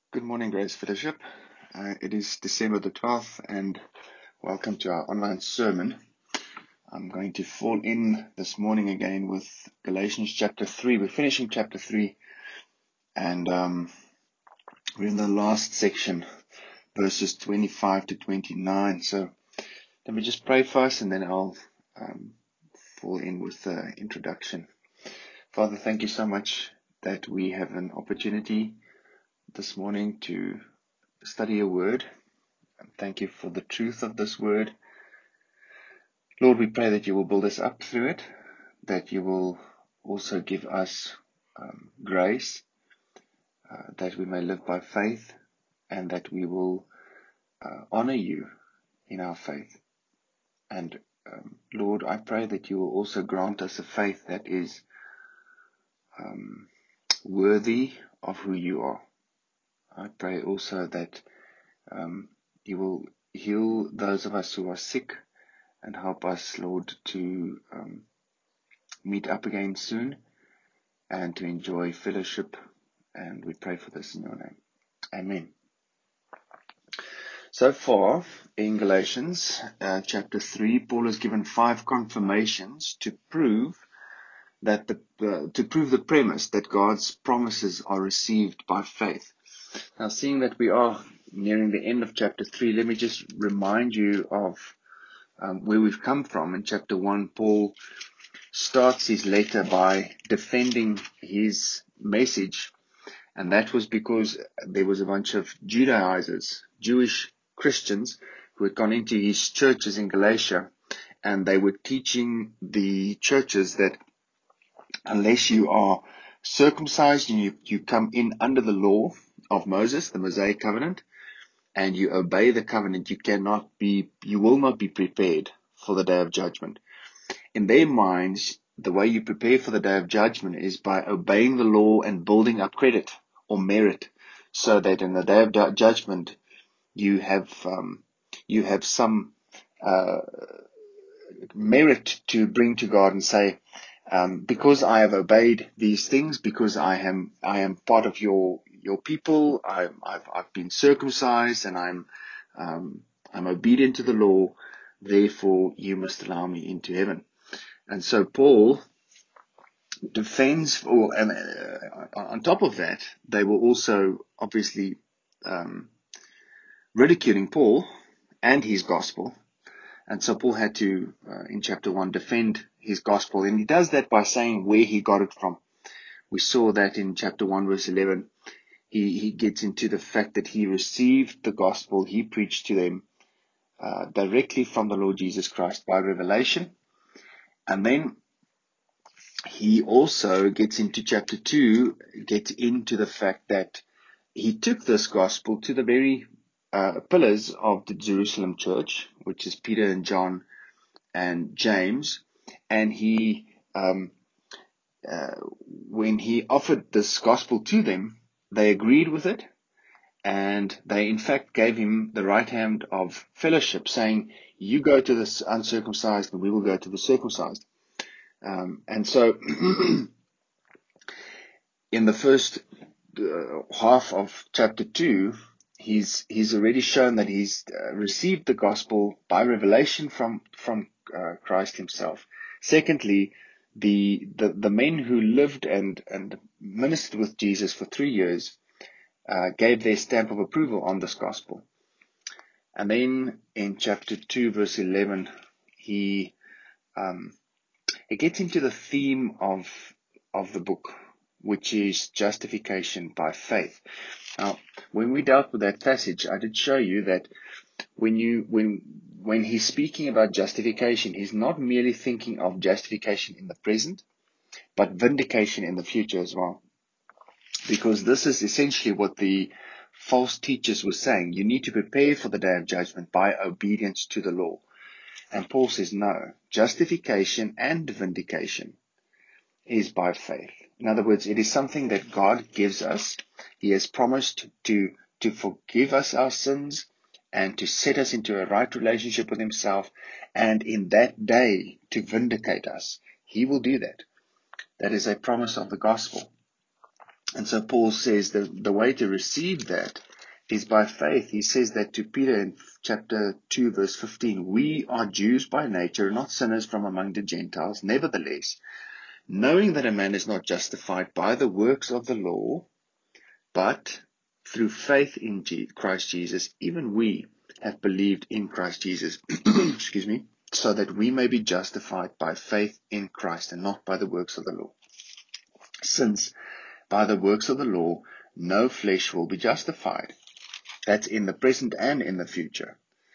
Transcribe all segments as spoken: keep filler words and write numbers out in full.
Good morning, Grace Fellowship. Uh, it is December the twelfth, and welcome to our online sermon. I'm going to fall in this morning again with Galatians chapter three. We're finishing chapter three, and um, we're in the last section, verses twenty-five to twenty-nine. So let me just pray first, and then I'll um, fall in with the introduction. Father, thank you so much that we have an opportunity this morning to study your word. Thank you for the truth of this word. Lord, we pray that you will build us up through it, that you will also give us um, grace, uh, that we may live by faith, and that we will uh, honor you in our faith. And um, Lord, I pray that you will also grant us a faith that is um, worthy of who you are. I pray also that um, you will heal those of us who are sick, and help us, Lord, to um, meet up again soon and to enjoy fellowship. And we pray for this in your name. Amen. So far in Galatians uh, chapter three, Paul has given five confirmations to prove that the uh, to prove the premise that God's promises are received by faith. Now, seeing that we are nearing the end of chapter three, let me just remind you of um, where we've come from. In chapter one, Paul starts his letter by defending his message, and that was because there was a bunch of Judaizers, Jewish Christians, who had gone into his churches in Galatia, and they were teaching the churches that unless you are circumcised and you, you come in under the law of Moses, the Mosaic covenant, and you obey the covenant, you cannot be, you will not be prepared for the day of judgment. In their minds, the way you prepare for the day of judgment is by obeying the law and building up credit or merit, so that in the day of judgment you have um, you have some uh, merit to bring to God and say, um, because I have obeyed these things, because I am I am part of your your people, I, I've I've been circumcised, and I'm um, I'm obedient to the law. Therefore, you must allow me into heaven. And so Paul defends, or and, uh, on top of that, they were also obviously um, ridiculing Paul and his gospel. And so Paul had to, uh, in chapter one, defend his gospel. And he does that by saying where he got it from. We saw that in chapter one, verse eleven. He, he gets into the fact that he received the gospel he preached to them uh, directly from the Lord Jesus Christ by revelation. And then he also gets into chapter two, gets into the fact that he took this gospel to the very uh, pillars of the Jerusalem church, which is Peter and John and James, and he, um, uh, when he offered this gospel to them, they agreed with it, and they in fact gave him the right hand of fellowship, saying, you go to the uncircumcised and we will go to the circumcised. Um, and so in the first uh, half of chapter two, he's he's already shown that he's uh, received the gospel by revelation from from uh, Christ himself. Secondly, the, the the men who lived and and ministered with Jesus for three years uh, gave their stamp of approval on this gospel. And then in chapter two, verse eleven, he um, he gets into the theme of of the book, which is justification by faith. Now, when we dealt with that passage, I did show you that when you when when he's speaking about justification, he's not merely thinking of justification in the present, but vindication in the future as well. Because this is essentially what the false teachers were saying. You need to prepare for the day of judgment by obedience to the law. And Paul says, no, justification and vindication is by faith. In other words, it is something that God gives us. He has promised to, to forgive us our sins and to set us into a right relationship with himself. And in that day, to vindicate us. He will do that. That is a promise of the gospel. And so Paul says the, the way to receive that is by faith. He says that to Peter in chapter two, verse fifteen, we are Jews by nature, not sinners from among the Gentiles. Nevertheless, knowing that a man is not justified by the works of the law, but through faith in Christ Jesus, even we have believed in Christ Jesus, excuse me, so that we may be justified by faith in Christ and not by the works of the law. Since by the works of the law, no flesh will be justified. That's in the present and in the future.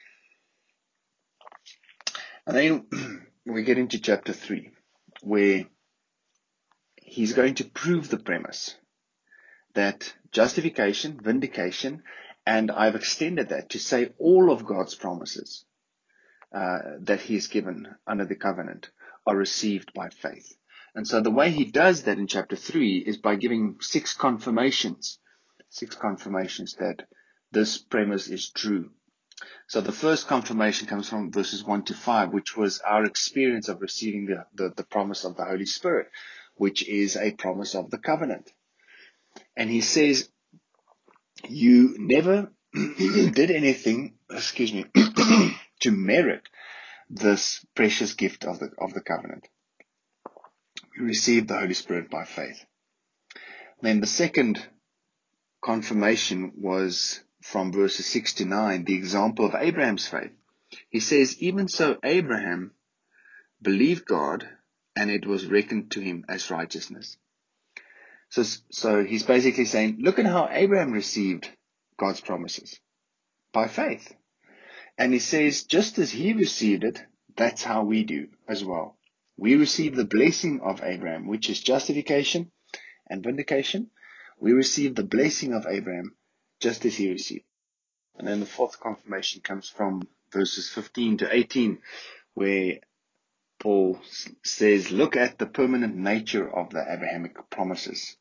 And then we get into chapter three, where he's going to prove the premise that justification, vindication, and I've extended that to say all of God's promises uh, that he has given under the covenant are received by faith. And so the way he does that in chapter three is by giving six confirmations, six confirmations that this premise is true. So the first confirmation comes from verses one to five, which was our experience of receiving the, the, the promise of the Holy Spirit, which is a promise of the covenant. And he says, you never did anything, excuse me, to merit this precious gift of the, of the covenant. You received the Holy Spirit by faith. Then the second confirmation was from verses six to nine, the example of Abraham's faith. He says, even so Abraham believed God, and it was reckoned to him as righteousness. So, so he's basically saying, look at how Abraham received God's promises, by faith. And he says, just as he received it, that's how we do as well. We receive the blessing of Abraham, which is justification and vindication. We receive the blessing of Abraham just as he received. And then the fourth confirmation comes from verses fifteen to eighteen, where Paul says, look at the permanent nature of the Abrahamic promises.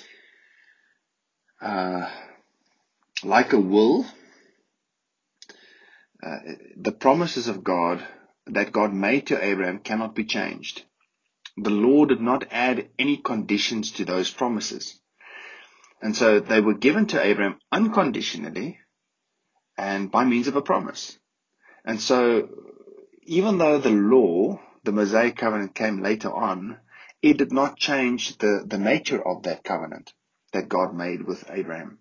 Uh, like a will, uh, the promises of God that God made to Abraham cannot be changed. The law did not add any conditions to those promises. And so they were given to Abraham unconditionally and by means of a promise. And so even though the law, the Mosaic covenant, came later on, it did not change the, the nature of that covenant that God made with Abraham.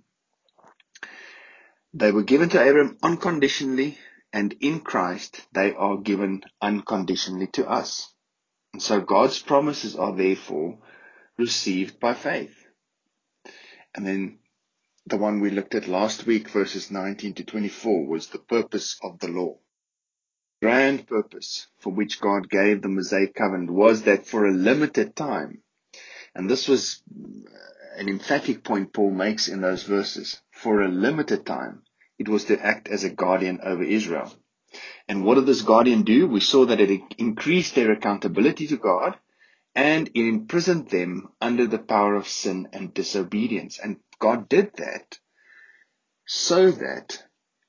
They were given to Abraham unconditionally, and in Christ they are given unconditionally to us. And so God's promises are therefore received by faith. And then the one we looked at last week, verses nineteen to twenty-four, was the purpose of the law. The grand purpose for which God gave the Mosaic covenant was that for a limited time, and this was an emphatic point Paul makes in those verses, for a limited time, it was to act as a guardian over Israel. And what did this guardian do? We saw that it increased their accountability to God, and it imprisoned them under the power of sin and disobedience. And God did that so that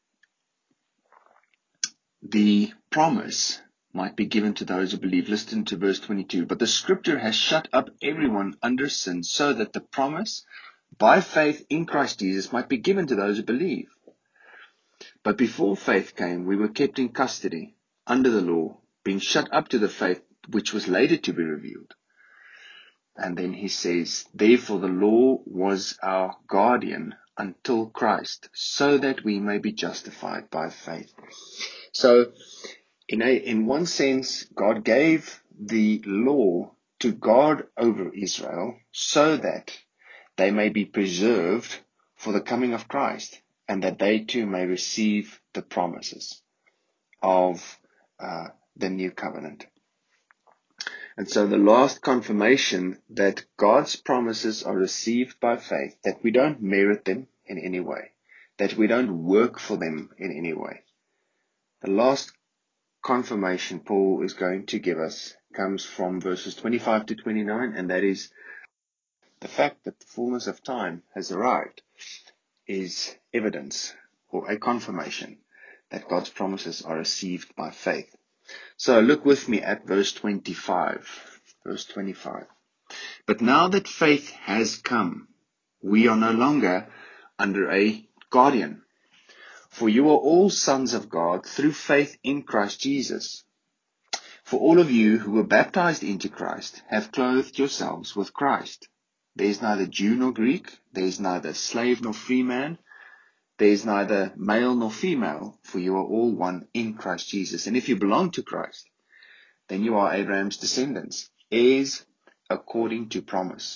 the promise might be given to those who believe. Listen to verse twenty-two. But the scripture has shut up everyone under sin, so that the promise by faith in Christ Jesus might be given to those who believe. But before faith came, we were kept in custody under the law, being shut up to the faith which was later to be revealed. And then he says, therefore the law was our guardian until Christ, so that we may be justified by faith. So, in a, in one sense, God gave the law to guard over Israel so that they may be preserved for the coming of Christ, and that they too may receive the promises of uh, the new covenant. And so the last confirmation that God's promises are received by faith, that we don't merit them in any way, that we don't work for them in any way. The last confirmation Paul is going to give us comes from verses twenty-five to twenty-nine, and that is the fact that the fullness of time has arrived is evidence or a confirmation that God's promises are received by faith. So look with me at verse twenty-five. Verse twenty-five. But now that faith has come, We are no longer under a guardian. For you are all sons of God through faith in Christ Jesus. For all of you who were baptized into Christ have clothed yourselves with Christ. There is neither Jew nor Greek, there is neither slave nor free man, there is neither male nor female, for you are all one in Christ Jesus. And if you belong to Christ, then you are Abraham's descendants, heirs according to promise.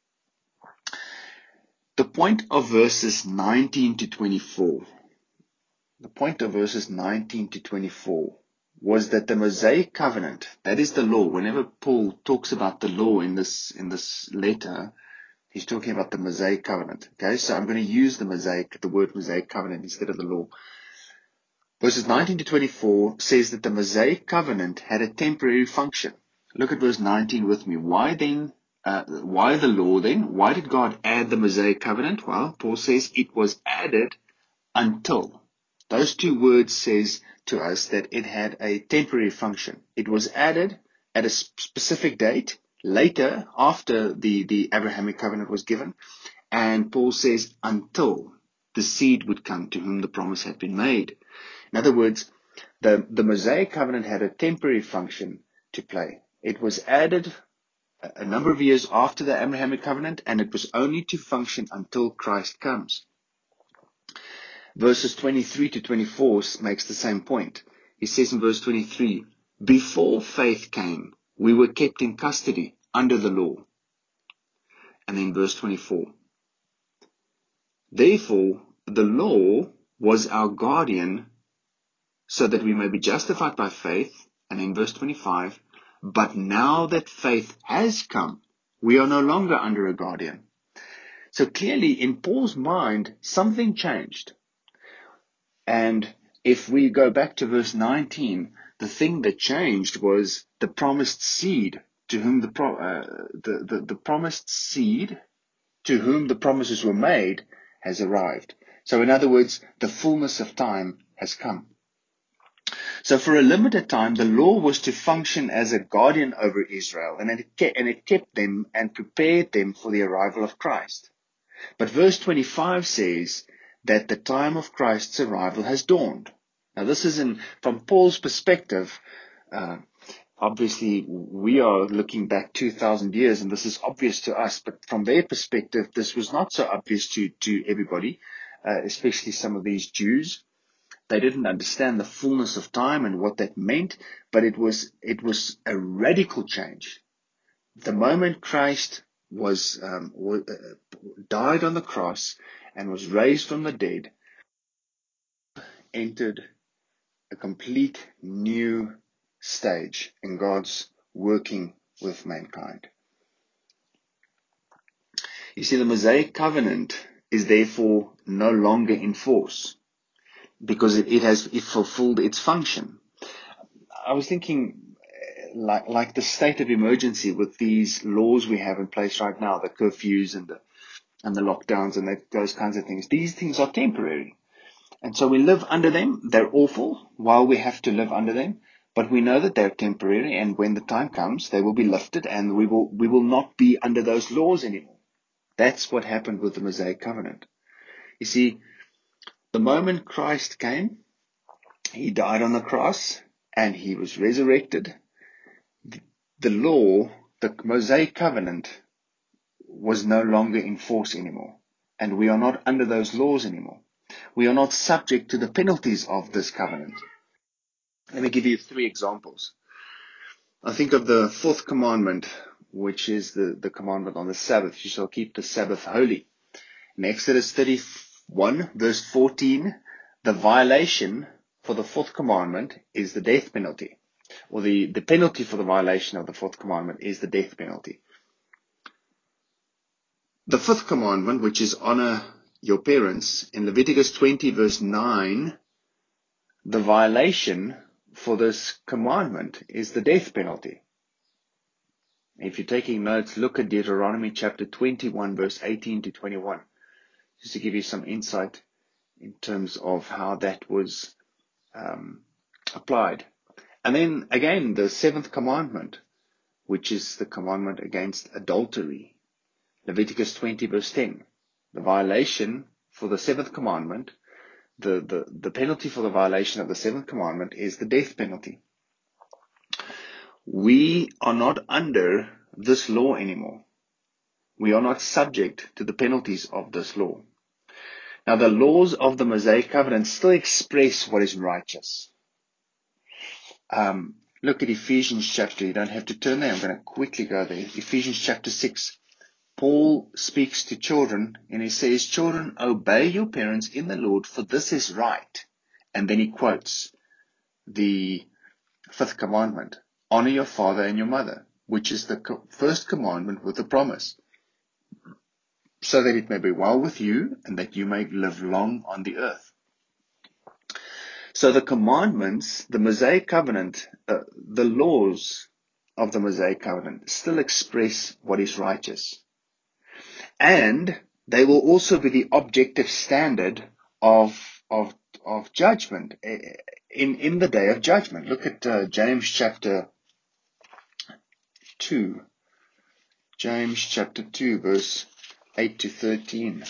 The point of verses nineteen to twenty-four, the point of verses nineteen to twenty-four was that the Mosaic covenant, that is the law. Whenever Paul talks about the law in this, in this letter, he's talking about the Mosaic covenant. Okay, so I'm going to use the Mosaic, the word Mosaic covenant instead of the law. Verses nineteen to twenty-four says that the Mosaic covenant had a temporary function. Look at verse nineteen with me. Why then, uh, why the law then? Why did God add the Mosaic covenant? Well, Paul says it was added until. Those two words says to us that it had a temporary function. It was added at a specific date, later, after the, the Abrahamic covenant was given. And Paul says, until the seed would come to whom the promise had been made. In other words, the, the Mosaic covenant had a temporary function to play. It was added a number of years after the Abrahamic covenant, and it was only to function until Christ comes. Verses twenty-three to twenty-four makes the same point. He says in verse twenty-three, before faith came, we were kept in custody under the law. And then verse twenty-four, therefore the law was our guardian so that we may be justified by faith. And in verse twenty-five, but now that faith has come, we are no longer under a guardian. So clearly in Paul's mind, something changed. And if we go back to verse nineteen, the thing that changed was the promised seed to whom the, pro, uh, the, the, the promised seed to whom the promises were made has arrived. So in other words, the fullness of time has come. So for a limited time, the law was to function as a guardian over Israel, and it kept, and it kept them and prepared them for the arrival of Christ. But verse twenty-five says that the time of Christ's arrival has dawned. Now this is in, from Paul's perspective, uh, obviously we are looking back two thousand years and this is obvious to us, but from their perspective, this was not so obvious to, to everybody, uh, especially some of these Jews. They didn't understand the fullness of time and what that meant, but it was, it was a radical change. The moment Christ was, um, w- uh, died on the cross and was raised from the dead, entered a complete new stage in God's working with mankind. You see, the Mosaic covenant is therefore no longer in force because it, it has it fulfilled its function. I was thinking, like like the state of emergency with these laws we have in place right now, the curfews and the and the lockdowns and that, those kinds of things. These things are temporary. And so we live under them. They're awful while we have to live under them. But we know that they're temporary, and when the time comes, they will be lifted and we will we will not be under those laws anymore. That's what happened with the Mosaic covenant. You see, the moment Christ came, he died on the cross and he was resurrected. The law, the Mosaic covenant, was no longer in force anymore. And we are not under those laws anymore. We are not subject to the penalties of this covenant. Let me give you three examples. I think of the fourth commandment, which is the, the commandment on the Sabbath. You shall keep the Sabbath holy. In Exodus thirty-one, verse fourteen, the violation for the fourth commandment is the death penalty. Or the, the penalty for the violation of the fourth commandment is the death penalty. The fifth commandment, which is honor your parents, in Leviticus twenty, verse nine, the violation for this commandment is the death penalty. If you're taking notes, look at Deuteronomy chapter twenty-one, verse eighteen to twenty-one, just to give you some insight in terms of how that was um, applied. And then again, the seventh commandment, which is the commandment against adultery. Leviticus twenty, verse ten. the violation for the seventh commandment, the, the, the penalty for the violation of the seventh commandment is the death penalty. We are not under this law anymore. We are not subject to the penalties of this law. Now, the laws of the Mosaic covenant still express what is righteous. Um, look at Ephesians chapter. You don't have to turn there. I'm going to quickly go there. Ephesians chapter six. Paul speaks to children and he says, children, obey your parents in the Lord, for this is right. And then he quotes the fifth commandment. Honor your father and your mother, which is the co- first commandment with a promise, so that it may be well with you and that you may live long on the earth. So the commandments, the Mosaic covenant, uh, the laws of the Mosaic covenant still express what is righteous. And they will also be the objective standard of, of, of judgment in, in the day of judgment. Look at uh, James chapter two. James chapter two, verse eight to thirteen.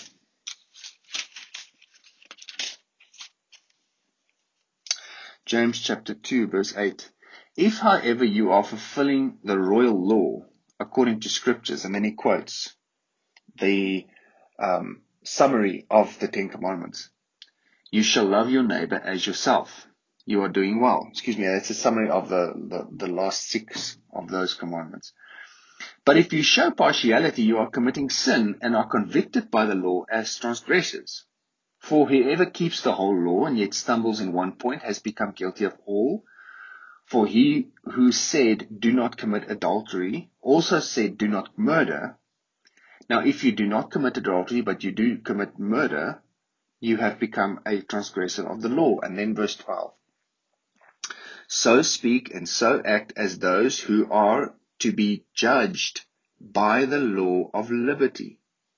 James chapter two, verse eight. If, however, you are fulfilling the royal law according to scriptures, and then he quotes the um, summary of the Ten Commandments. You shall love your neighbor as yourself. You are doing well. Excuse me, that's a summary of the, the, the last six of those commandments. But if you show partiality, you are committing sin and are convicted by the law as transgressors. For whoever keeps the whole law and yet stumbles in one point has become guilty of all. For he who said, do not commit adultery, also said, do not murder. Now, if you do not commit adultery, but you do commit murder, you have become a transgressor of the law. And then verse twelve. So speak and so act as those who are to be judged by the law of liberty.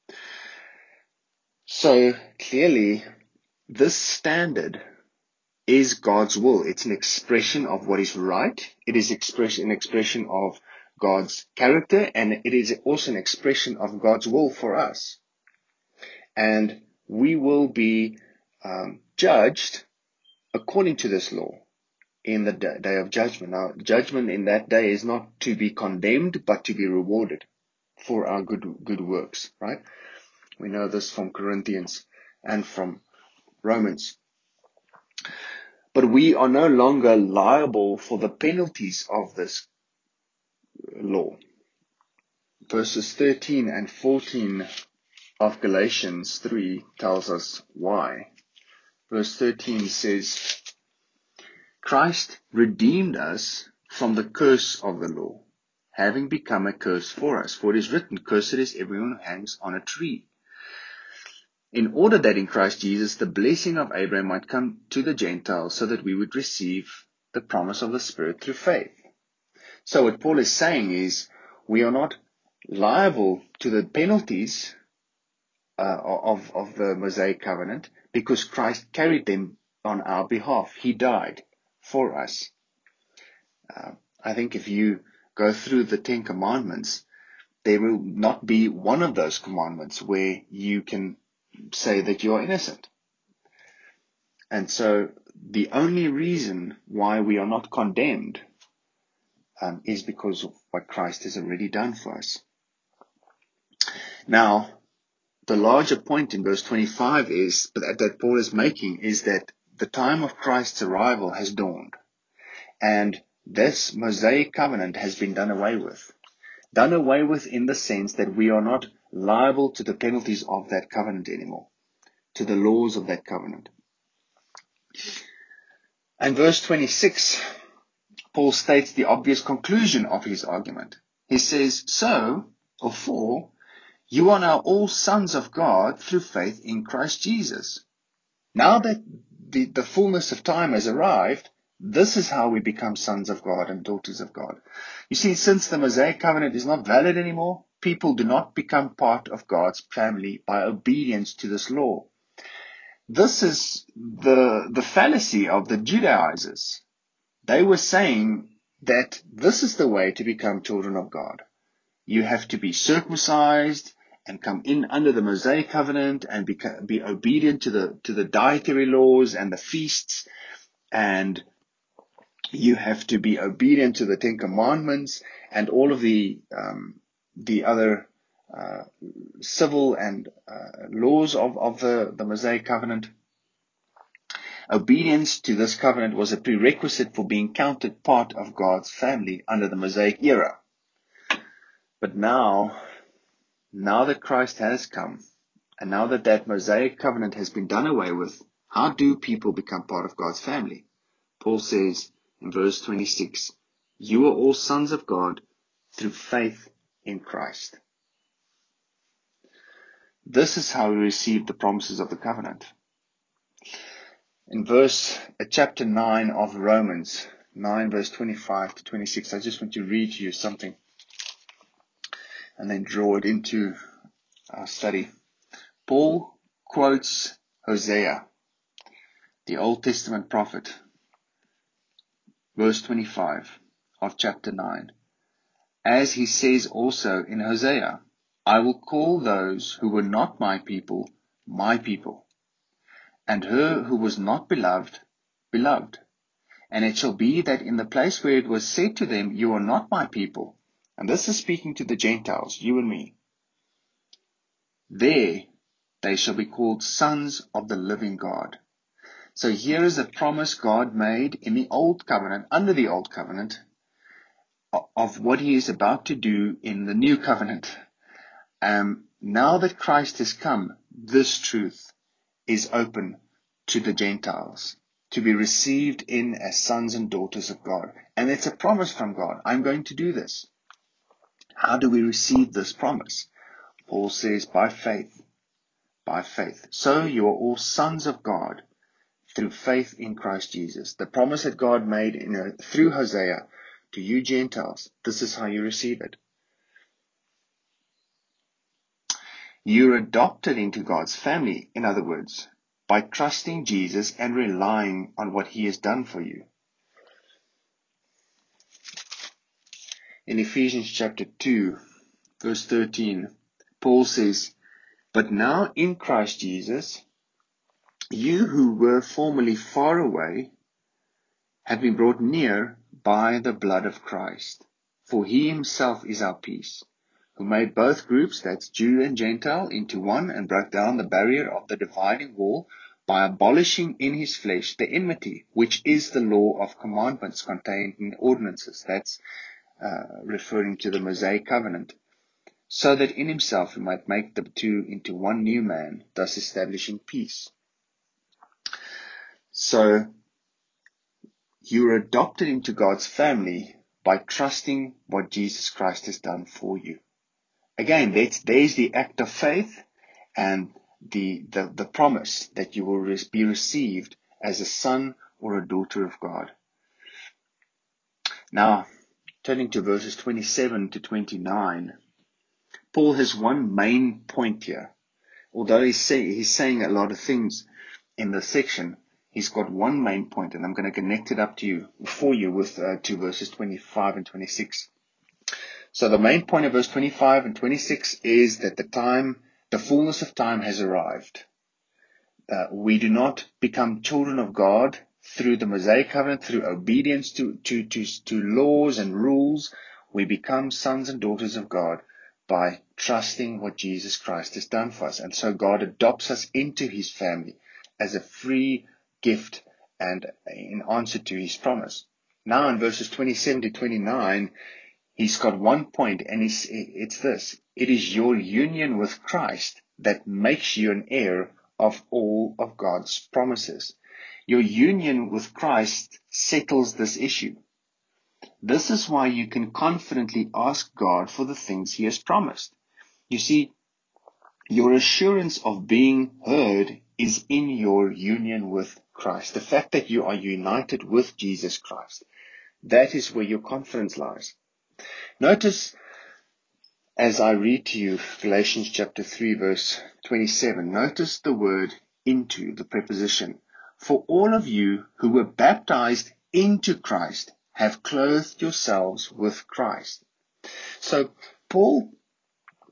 So clearly, this standard is God's will. It's an expression of what is right. It is express, an expression of God's character, and it is also an expression of God's will for us. And we will be um, judged according to this law in the day of judgment. Now, judgment in that day is not to be condemned, but to be rewarded for our good good works, right? We know this from Corinthians and from Romans. But we are no longer liable for the penalties of this law. Verses thirteen and fourteen of Galatians three tells us why. Verse thirteen says, Christ redeemed us from the curse of the law, having become a curse for us. For it is written, cursed is everyone who hangs on a tree. In order that in Christ Jesus the blessing of Abraham might come to the Gentiles, so that we would receive the promise of the Spirit through faith. So what Paul is saying is, we are not liable to the penalties uh, of, of the Mosaic covenant, because Christ carried them on our behalf. He died for us. Uh, I think if you go through the Ten Commandments, there will not be one of those commandments where you can say that you are innocent. And so the only reason why we are not condemned um, is because of what Christ has already done for us. Now, the larger point in verse twenty-five is that, that Paul is making is that the time of Christ's arrival has dawned. And this Mosaic covenant has been done away with. Done away with in the sense that we are not liable to the penalties of that covenant anymore, to the laws of that covenant. And verse twenty-six, Paul states the obvious conclusion of his argument. He says, so, or for, you are now all sons of God through faith in Christ Jesus. Now that the, the fullness of time has arrived, this is how we become sons of God and daughters of God. You see, since the Mosaic covenant is not valid anymore, people do not become part of God's family by obedience to this law. This is the, the fallacy of the Judaizers. They were saying that this is the way to become children of God. You have to be circumcised and come in under the Mosaic covenant and be, be obedient to the, to the dietary laws and the feasts, and you have to be obedient to the Ten Commandments and all of the, um, the other uh, civil and uh, laws of, of the, the Mosaic covenant. Obedience to this covenant was a prerequisite for being counted part of God's family under the Mosaic era. But now, now that Christ has come, and now that that Mosaic covenant has been done away with, how do people become part of God's family? Paul says in verse twenty-six, you are all sons of God through faith in Christ. This is how we receive the promises of the covenant. In verse, uh, chapter nine of Romans, nine verse twenty-five to twenty-six, I just want to read to you something and then draw it into our study. Paul quotes Hosea, the Old Testament prophet, verse twenty-five of chapter nine. As he says also in Hosea, I will call those who were not my people, my people, and her who was not beloved, beloved. And it shall be that in the place where it was said to them, you are not my people, and this is speaking to the Gentiles, you and me, there they shall be called sons of the living God. So here is a promise God made in the old covenant, under the old covenant, of what he is about to do in the new covenant. Um, now that Christ has come, this truth is open to the Gentiles to be received in as sons and daughters of God. And it's a promise from God. I'm going to do this. How do we receive this promise? Paul says, by faith, by faith. So you are all sons of God through faith in Christ Jesus. The promise that God made in a, through Hosea to you Gentiles, this is how you receive it. You're adopted into God's family, in other words, by trusting Jesus and relying on what he has done for you. In Ephesians chapter two, verse thirteen, Paul says, but now in Christ Jesus, you who were formerly far away have been brought near by the blood of Christ. For he himself is our peace, who made both groups, that's Jew and Gentile, into one and broke down the barrier of the dividing wall by abolishing in his flesh the enmity, which is the law of commandments contained in ordinances. That's uh, referring to the Mosaic covenant. So that in himself he might make the two into one new man, thus establishing peace. So you are adopted into God's family by trusting what Jesus Christ has done for you. Again, that's, there's the act of faith and the, the, the promise that you will be received as a son or a daughter of God. Now, turning to verses twenty-seven to twenty-nine, Paul has one main point here. Although he's, say, he's saying a lot of things in this section, he's got one main point, and I'm going to connect it up to you, for you with uh, two verses twenty-five and twenty-six. So the main point of verse twenty-five and twenty-six is that the time, the fullness of time has arrived. Uh, we do not become children of God through the Mosaic covenant, through obedience to, to, to, to laws and rules. We become sons and daughters of God by trusting what Jesus Christ has done for us. And so God adopts us into his family as a free gift and in answer to his promise. Now in verses twenty-seven to twenty-nine, he's got one point, and it's, it's this. It is your union with Christ that makes you an heir of all of God's promises. Your union with Christ settles this issue. This is why you can confidently ask God for the things he has promised. You see, your assurance of being heard is in your union with Christ. The fact that you are united with Jesus Christ. That is where your confidence lies. Notice, as I read to you Galatians chapter three verse twenty-seven, notice the word into, the preposition. For all of you who were baptized into Christ have clothed yourselves with Christ. So Paul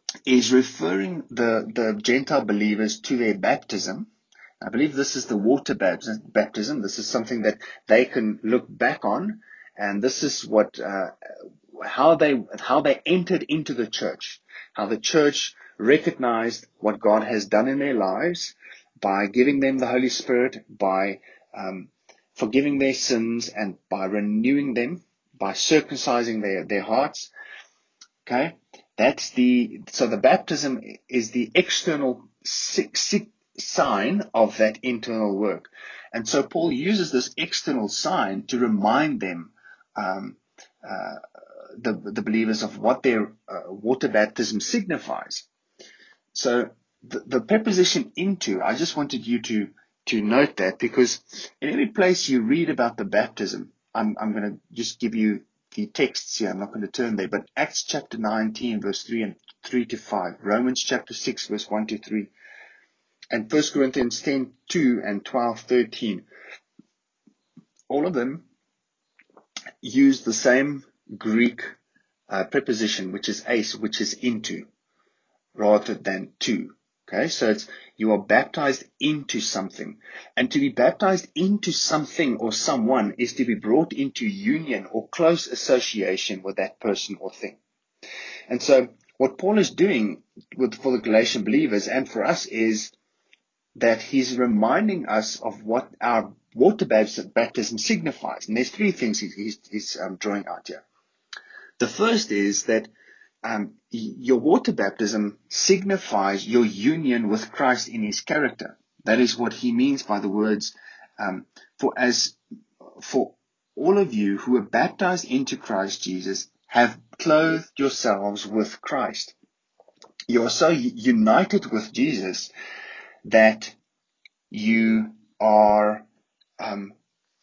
is referring the, the Gentile believers to their baptism. I believe this is the water baptism. This is something that they can look back on, and this is what uh, how they how they entered into the church, how the church recognized what God has done in their lives by giving them the Holy Spirit, by um, forgiving their sins, and by renewing them, by circumcising their, their hearts. Okay, that's the so the baptism is the external sign of that internal work, and so Paul uses this external sign to remind them, um, uh, the the believers, of what their uh, water baptism signifies. So the, the preposition into, I just wanted you to to note that, because in every place you read about the baptism, I'm I'm going to just give you the texts here. I'm not going to turn there, but Acts chapter nineteen, verse three and three to five, Romans chapter six, verse one to three, and First Corinthians ten, two and twelve, thirteen. All of them use the same Greek uh, preposition, which is eis, which is into, rather than to. Okay, so it's you are baptized into something. And to be baptized into something or someone is to be brought into union or close association with that person or thing. And so what Paul is doing with for the Galatian believers and for us is that he's reminding us of what our water baptism signifies. And there's three things he's, he's, he's um, drawing out here. The first is that Um, your water baptism signifies your union with Christ in his character. That is what he means by the words, um, for as for all of you who are baptized into Christ Jesus have clothed yourselves with Christ. You are so united with Jesus that you are um,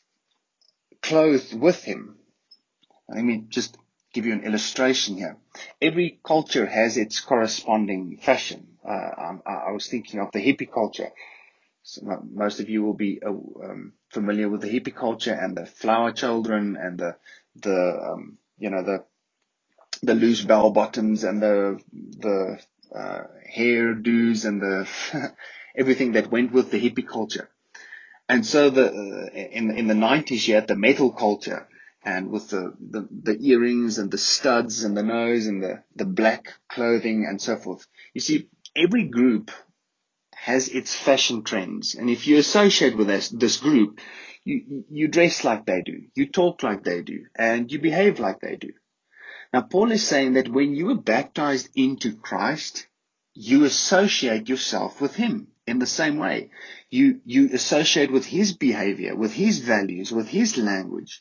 clothed with him. Let me just give you an illustration here. Every culture has its corresponding fashion. Uh, I, I was thinking of the hippie culture. So most of you will be uh, um, familiar with the hippie culture and the flower children and the the um, you know the the loose bell bottoms and the the uh, hairdos and the everything that went with the hippie culture. And so the uh, in in the nineties you had the metal culture, and with the, the, the earrings and the studs and the nose and the, the black clothing and so forth. You see, every group has its fashion trends, and if you associate with this, this group, you you dress like they do, you talk like they do, and you behave like they do. Now Paul is saying that when you are baptized into Christ, you associate yourself with him in the same way. You, you associate with his behavior, with his values, with his language.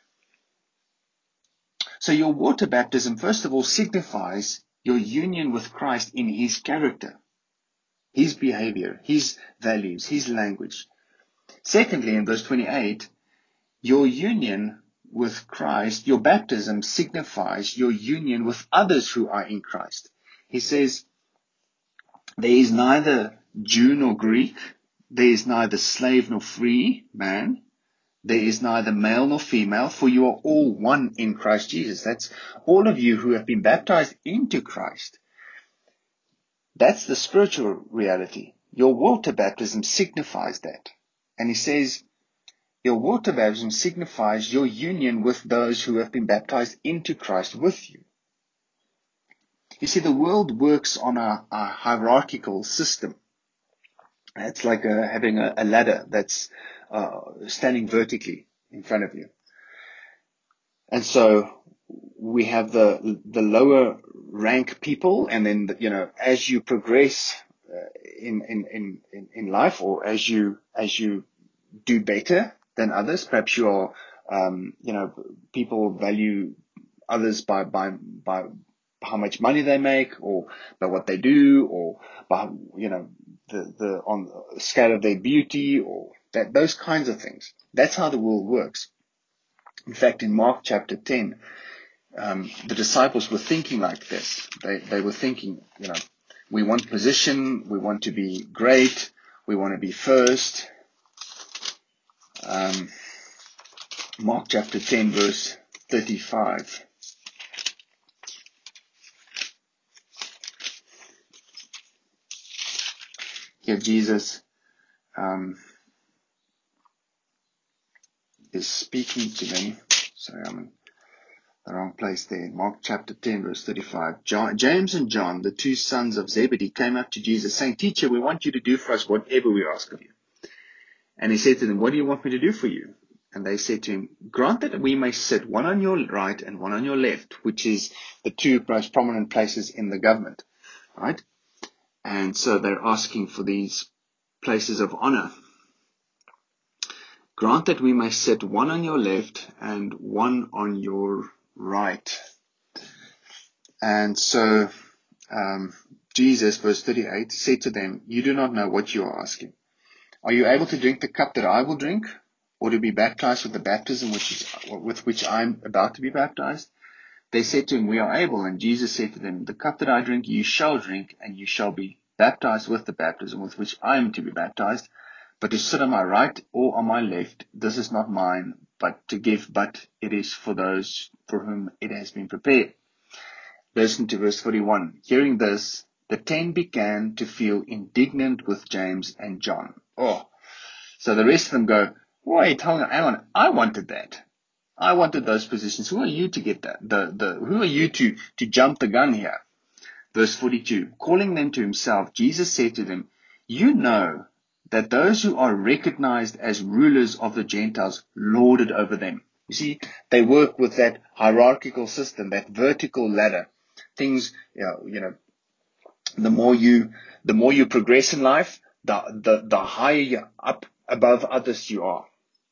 So your water baptism, first of all, signifies your union with Christ in his character, his behavior, his values, his language. Secondly, in verse twenty-eight, your union with Christ, your baptism signifies your union with others who are in Christ. He says, there is neither Jew nor Greek, there is neither slave nor free man, there is neither male nor female, for you are all one in Christ Jesus. That's all of you who have been baptized into Christ. That's the spiritual reality. Your water baptism signifies that. And he says, your water baptism signifies your union with those who have been baptized into Christ with you. You see, the world works on a, a hierarchical system. It's like a, having a, a ladder that's uh, standing vertically in front of you. And so we have the the lower rank people, and then, you know, as you progress uh, in, in in in life, or as you as you do better than others, perhaps you are, um, you know, people value others by by by how much money they make, or by what they do, or by, you know, the the on the scale of their beauty, or that those kinds of things. That's how the world works. In fact, in Mark chapter ten, um, the disciples were thinking like this. They they were thinking, you know, we want position, we want to be great, we want to be first. Um, Mark chapter ten, verse thirty-five. here Jesus um, is speaking to them. Sorry, I'm in the wrong place there. Mark chapter ten, verse thirty-five. John, James and John, the two sons of Zebedee, came up to Jesus saying, Teacher, we want you to do for us whatever we ask of you. And he said to them, What do you want me to do for you? And they said to him, Grant that we may sit one on your right and one on your left, which is the two most prominent places in the government, right? And so they're asking for these places of honor. Grant that we may sit one on your left and one on your right. And so um, Jesus, verse thirty-eight, said to them, You do not know what you are asking. Are you able to drink the cup that I will drink, or to be baptized with the baptism which is, with which I am about to be baptized? They said to him, We are able. And Jesus said to them, The cup that I drink you shall drink, and you shall be baptized with the baptism with which I am to be baptized. But to sit on my right or on my left, this is not mine, but to give, but it is for those for whom it has been prepared. Listen to verse forty-one. Hearing this, the ten began to feel indignant with James and John. Oh, so the rest of them go, Wait, hang on, hang on, I wanted that. I wanted those positions. Who are you to get that? The, the, who are you to, to jump the gun here? Verse forty-two. Calling them to himself, Jesus said to them, You know that those who are recognized as rulers of the Gentiles lord it over them. You see, they work with that hierarchical system, that vertical ladder. Things, you know, you know the more you, the more you progress in life, the, the, the higher you up above others you are.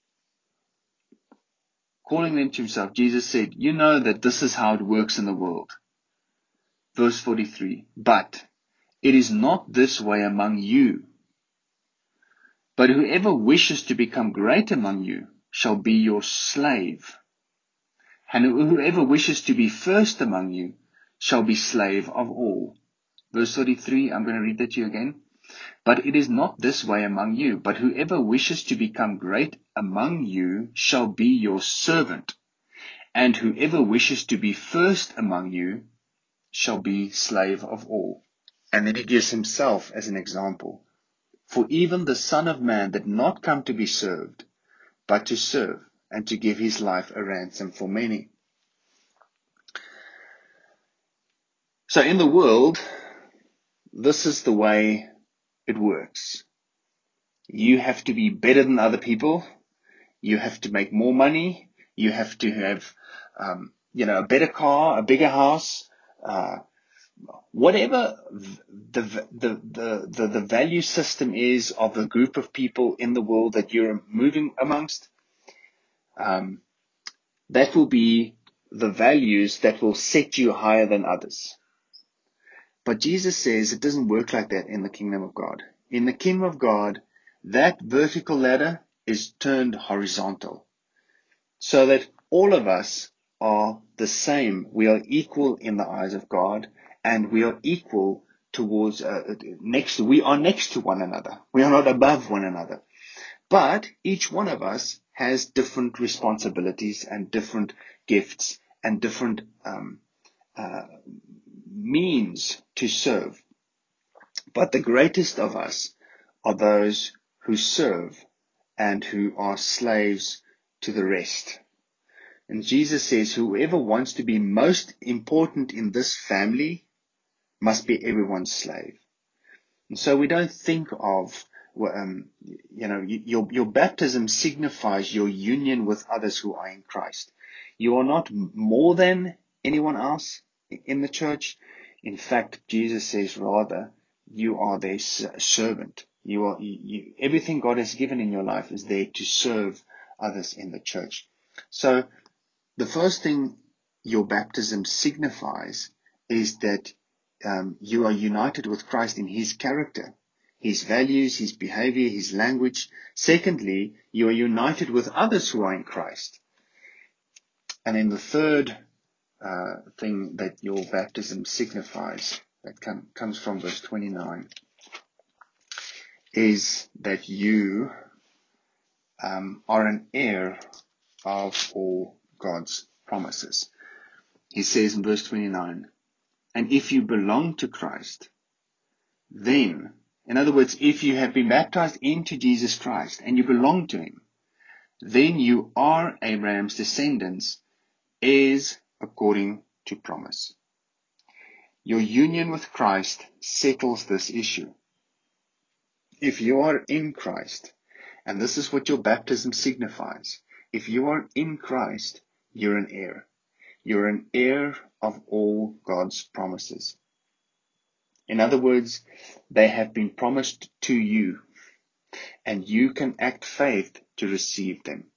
Calling them to himself, Jesus said, You know that this is how it works in the world. Verse forty-three. But it is not this way among you. But whoever wishes to become great among you shall be your slave. And whoever wishes to be first among you shall be slave of all. Verse thirty-three, I'm going to read that to you again. But it is not this way among you, but whoever wishes to become great among you shall be your servant. And whoever wishes to be first among you shall be slave of all. And then he gives himself as an example. For even the Son of Man did not come to be served, but to serve, and to give his life a ransom for many. So in the world, this is the way it works. You have to be better than other people. You have to make more money. You have to have, um, you know, a better car, a bigger house, uh, whatever the, the, the, the, the value system is of the group of people in the world that you're moving amongst, um, that will be the values that will set you higher than others. But Jesus says it doesn't work like that in the kingdom of God. In the kingdom of God, that vertical ladder is turned horizontal, so that all of us are the same. We are equal in the eyes of God, and we are equal towards, uh, next to, we are next to one another. We are not above one another. But each one of us has different responsibilities and different gifts and different um, uh, means to serve. But the greatest of us are those who serve and who are slaves to the rest. And Jesus says, whoever wants to be most important in this family must be everyone's slave. And so we don't think of, um, you know, your, your baptism signifies your union with others who are in Christ. You are not more than anyone else in the church. In fact, Jesus says rather, you are their servant. You are, you, you, everything God has given in your life is there to serve others in the church. So the first thing your baptism signifies is that um, you are united with Christ in his character, his values, his behavior, his language. Secondly, you are united with others who are in Christ. And then the third uh, thing that your baptism signifies, that com- comes from verse twenty-nine, is that you um, are an heir of all God's promises. He says in verse twenty-nine, and if you belong to Christ, then In other words, if you have been baptized into Jesus Christ and you belong to him, then you are Abraham's descendants, heirs according to promise. Your union with Christ settles this issue. If you are in Christ, and this is what your baptism signifies, if you are in Christ, you're an heir. You're an heir of all God's promises. In other words, they have been promised to you, and you can act faith to receive them.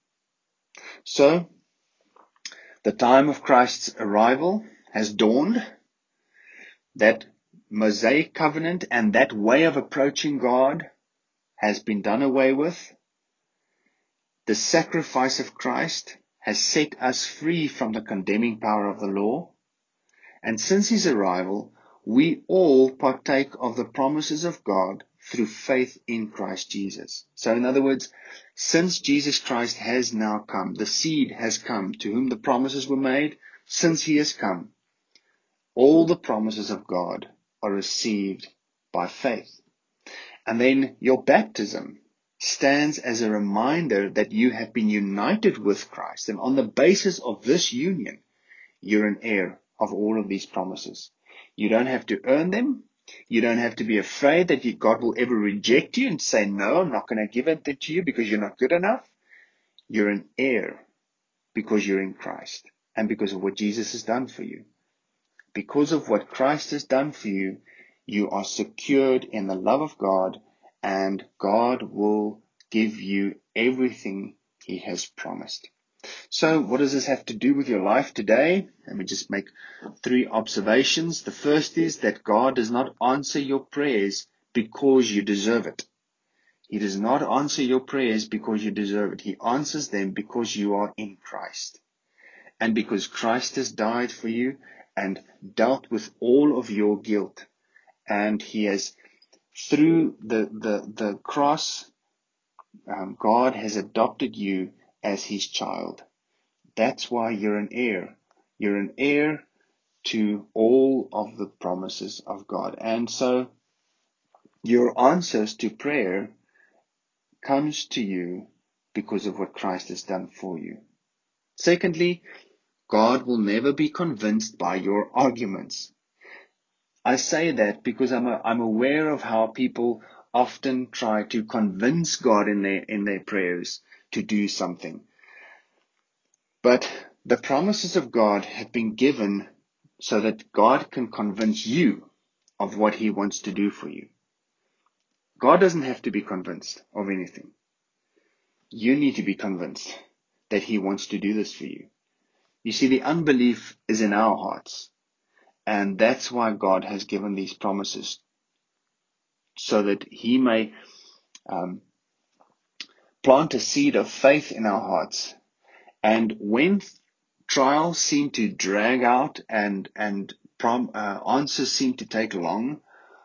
So, the time of Christ's arrival has dawned. That Mosaic covenant and that way of approaching God has been done away with. The sacrifice of Christ has set us free from the condemning power of the law. And since his arrival, we all partake of the promises of God through faith in Christ Jesus. So in other words, since Jesus Christ has now come, the seed has come to whom the promises were made, since he has come, all the promises of God are received by faith. And then your baptism stands as a reminder that you have been united with Christ. And on the basis of this union, you're an heir of all of these promises. You don't have to earn them. You don't have to be afraid that you, God will ever reject you and say, no, I'm not going to give it to you because you're not good enough. You're an heir because you're in Christ and because of what Jesus has done for you. Because of what Christ has done for you, you are secured in the love of God, and God will give you everything he has promised. So what does this have to do with your life today? Let me just make three observations. The first is that God does not answer your prayers because you deserve it. He does not answer your prayers because you deserve it. He answers them because you are in Christ. And because Christ has died for you and dealt with all of your guilt. And he has, through the, the, the cross, um, God has adopted you as his child. That's why you're an heir. You're an heir to all of the promises of God. And so your answers to prayer comes to you because of what Christ has done for you. Secondly, God will never be convinced by your arguments. I say that because I'm a, I'm aware of how people often try to convince God in their in their prayers to do something. But the promises of God have been given so that God can convince you of what he wants to do for you. God doesn't have to be convinced of anything. You need to be convinced that he wants to do this for you. You see, the unbelief is in our hearts. And that's why God has given these promises, so that he may um, plant a seed of faith in our hearts. And when trials seem to drag out and, and prom, uh, answers seem to take long,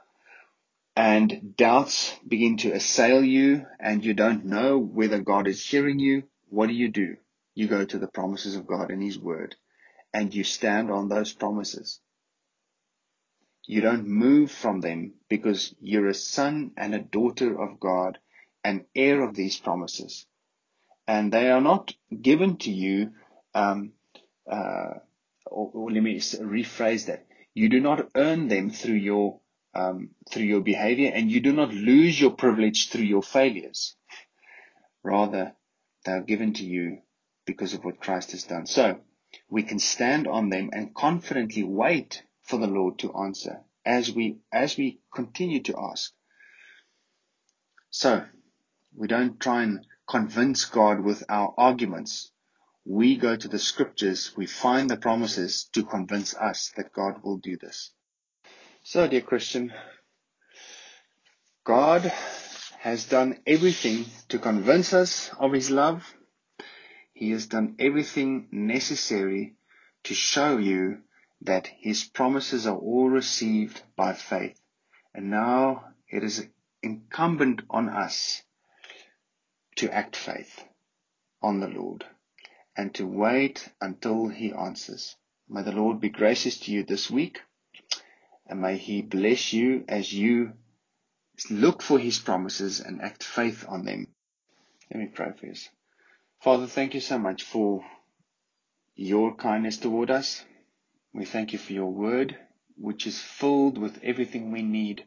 and doubts begin to assail you, and you don't know whether God is hearing you, what do you do? You go to the promises of God in his word, and you stand on those promises. You don't move from them because you're a son and a daughter of God, an heir of these promises. And they are not given to you, um, uh, or, or let me rephrase that. You do not earn them through your um, through your behavior, and you do not lose your privilege through your failures. Rather, they are given to you because of what Christ has done. So, we can stand on them and confidently wait for the Lord to answer as we as we continue to ask. So, we don't try and convince God with our arguments. We go to the scriptures, we find the promises to convince us that God will do this. So, dear Christian, God has done everything to convince us of his love. He has done everything necessary to show you that his promises are all received by faith. And now it is incumbent on us to act faith on the Lord and to wait until he answers. May the Lord be gracious to you this week, and may he bless you as you look for his promises and act faith on them. Let me pray for us. Father, thank you so much for your kindness toward us. We thank you for your word, which is filled with everything we need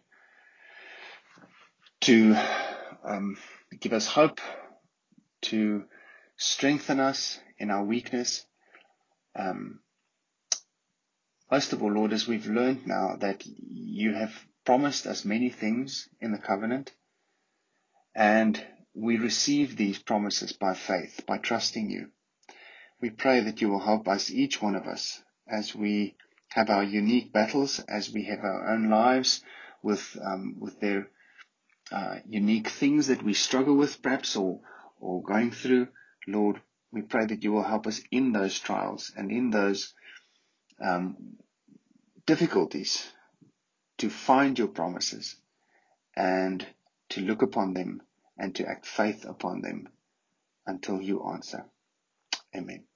to um, give us hope, to strengthen us in our weakness. Um, most of all, Lord, as we've learned now that you have promised us many things in the covenant, and we receive these promises by faith, by trusting you. We pray that you will help us, each one of us, as we have our unique battles, as we have our own lives with um, with their uh, unique things that we struggle with, perhaps, or or going through. Lord, we pray that you will help us in those trials and in those um, difficulties to find your promises and to look upon them and to act faith upon them until you answer. Amen.